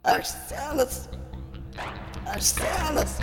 Aš senas. Aš senas.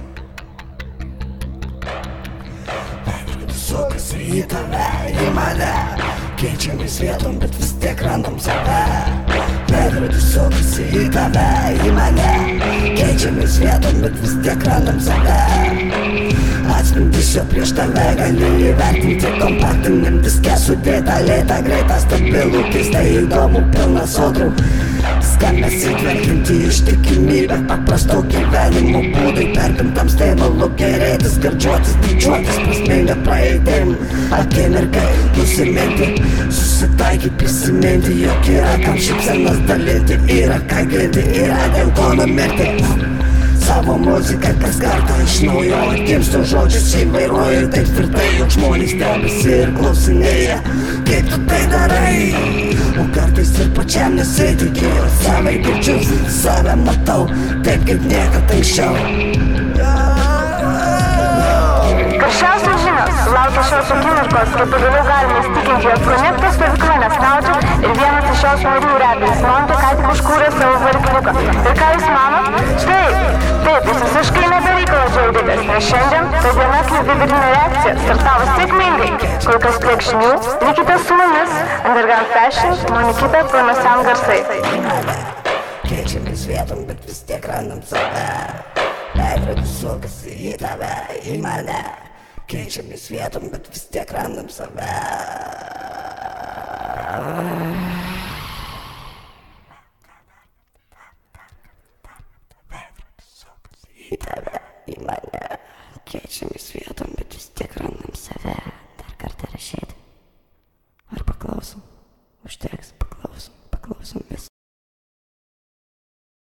Sukasi į tave, į mane. Keičiamės vietom, bet vis tiek randam save. Veidrodis sukasi į tave, į mane. Keičiamės vietom, bet vis tiek randam save. Atspindis jo prieš tave gali įvertinti kompaktiniam diske sudėta lėta, greita, stabilų, keista, įdomu, pilna sodrų. Skambesi tvirtinti ištikimybę, paprasto gyvenimo būdai, perpintam staivalu gerėtis, gardžiuotis, didžiuotis, prasminga praeitim. Akimirkai nusiminti, susitaiky, prisiminti, jog yra kam šypsenas dalinti, yra ką ginti, yra dėl ko numirti. Savo muziką kas kartą iš naujo atgimstu, žodžius įvairuoju taip tvirtai, jog žmonės stebisi ir klausinėja, kaip tu tai darai. O kartais ir pačiam nesitikiu, savai girdžiu, save matau, taip kaip niekad anksčiau. Karščiausios žinios laukia šios akimirkos, kai pagaliau galime įsitikinti, jog projektas stovykla nesnaudžia ir vienas iš šios narių rebelis Monte ką tik užkūrė savo varikliuką. Ir ką jūs manot? Taip, jūs visiškai nebereikalo džiaugiatės, nes šiandien ta diena kaip vidurinė reakcija startavo sėkmingai. Kol kas tiek žinių, likite su mumis, Underground Fashion, Monikita, Promesan garsai. Keičiamės vietom, bet vis tiek randam save. Veidrodis sukasi į tave, į mane. Keičiamės vietom, bet vis tiek randam save. Veidrodis sukasi į tave.